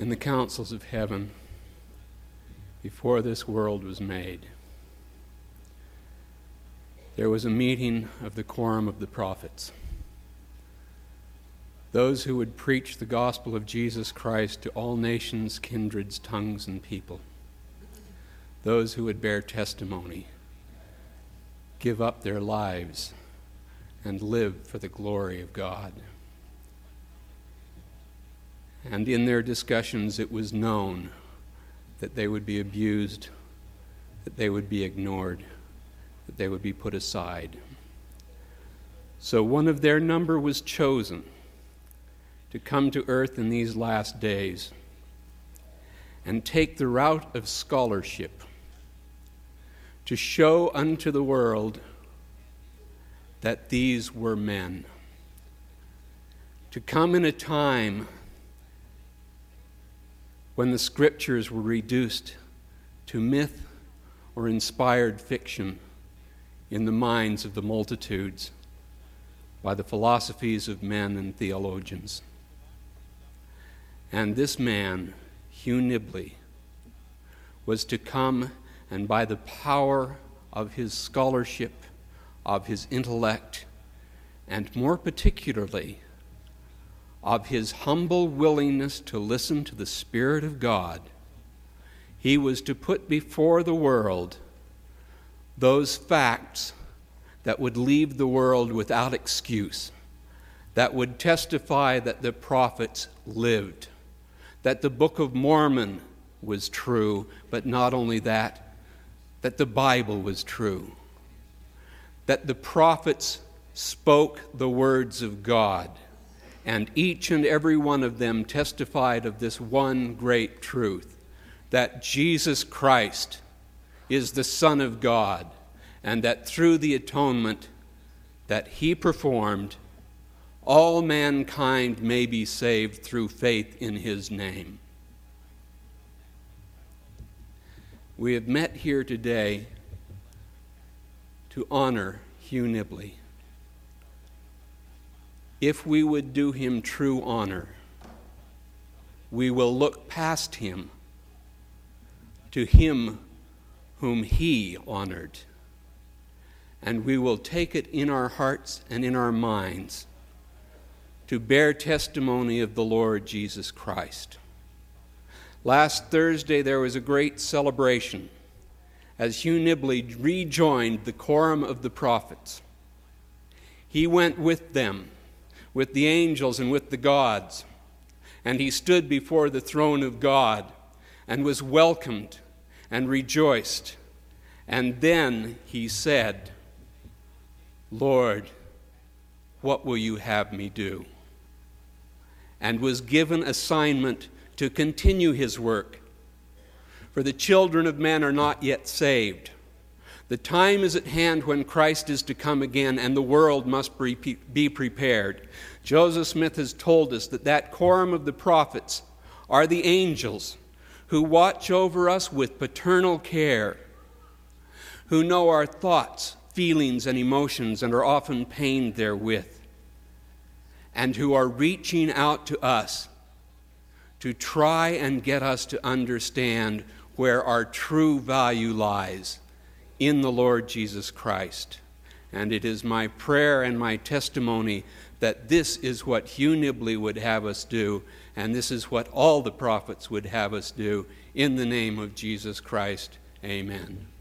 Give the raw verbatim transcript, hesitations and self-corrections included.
in the councils of heaven before this world was made. There was a meeting of the quorum of the prophets, those who would preach the gospel of Jesus Christ to all nations, kindreds, tongues, and people, those who would bear testimony, give up their lives, and live for the glory of God. And in their discussions, it was known that they would be abused, that they would be ignored, that they would be put aside. So one of their number was chosen to come to earth in these last days and take the route of scholarship to show unto the world that these were men. To come in a time when the scriptures were reduced to myth or inspired fiction in the minds of the multitudes by the philosophies of men and theologians. And this man, Hugh Nibley, was to come and by the power of his scholarship, of his intellect, and more particularly of his humble willingness to listen to the Spirit of God, he was to put before the world those facts that would leave the world without excuse, that would testify that the prophets lived, that the Book of Mormon was true, but not only that, that the Bible was true, that the prophets spoke the words of God, and each and every one of them testified of this one great truth, that Jesus Christ is the Son of God, and that through the atonement that he performed, all mankind may be saved through faith in his name. We have met here today to honor Hugh Nibley. If we would do him true honor, we will look past him to him whom he honored, and we will take it in our hearts and in our minds to bear testimony of the Lord Jesus Christ. Last Thursday there was a great celebration as Hugh Nibley rejoined the quorum of the prophets. He went with them, with the angels and with the gods, and he stood before the throne of God and was welcomed and rejoiced. And then he said, "Lord, what will you have me do?" And was given assignment to continue his work. For the children of men are not yet saved. The time is at hand when Christ is to come again, and the world must be prepared. Joseph Smith has told us that that quorum of the prophets are the angels who watch over us with paternal care, who know our thoughts, feelings, and emotions, and are often pained therewith, and who are reaching out to us to try and get us to understand where our true value lies in the Lord Jesus Christ. And it is my prayer and my testimony that this is what Hugh Nibley would have us do, and this is what all the prophets would have us do. In the name of Jesus Christ, amen.